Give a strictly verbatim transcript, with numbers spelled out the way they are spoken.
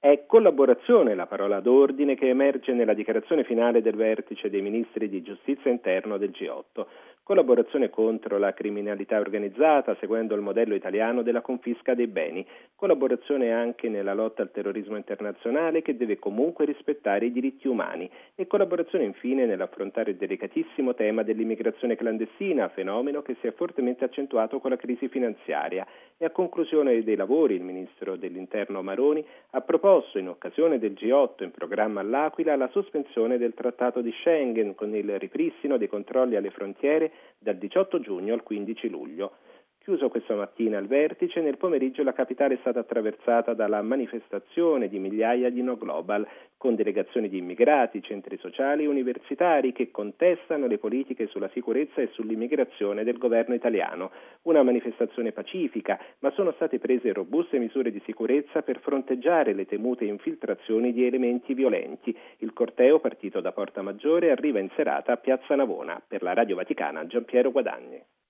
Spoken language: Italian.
È collaborazione la parola d'ordine che emerge nella dichiarazione finale del vertice dei ministri di giustizia e interno del G otto. Collaborazione contro la criminalità organizzata, seguendo il modello italiano della confisca dei beni. Collaborazione anche nella lotta al terrorismo internazionale, che deve comunque rispettare i diritti umani. E collaborazione infine nell'affrontare il delicatissimo tema dell'immigrazione clandestina, fenomeno che si è fortemente accentuato con la crisi finanziaria. E a conclusione dei lavori il ministro dell'interno Maroni ha proposto in occasione del G otto in programma all'Aquila la sospensione del trattato di Schengen con il ripristino dei controlli alle frontiere dal diciotto giugno al quindici luglio. Chiuso questa mattina il vertice, nel pomeriggio la capitale è stata attraversata dalla manifestazione di migliaia di No Global, con delegazioni di immigrati, centri sociali e universitari che contestano le politiche sulla sicurezza e sull'immigrazione del governo italiano. Una manifestazione pacifica, ma sono state prese robuste misure di sicurezza per fronteggiare le temute infiltrazioni di elementi violenti. Il corteo, partito da Porta Maggiore, arriva in serata a Piazza Navona. Per la Radio Vaticana, Giampiero Guadagni.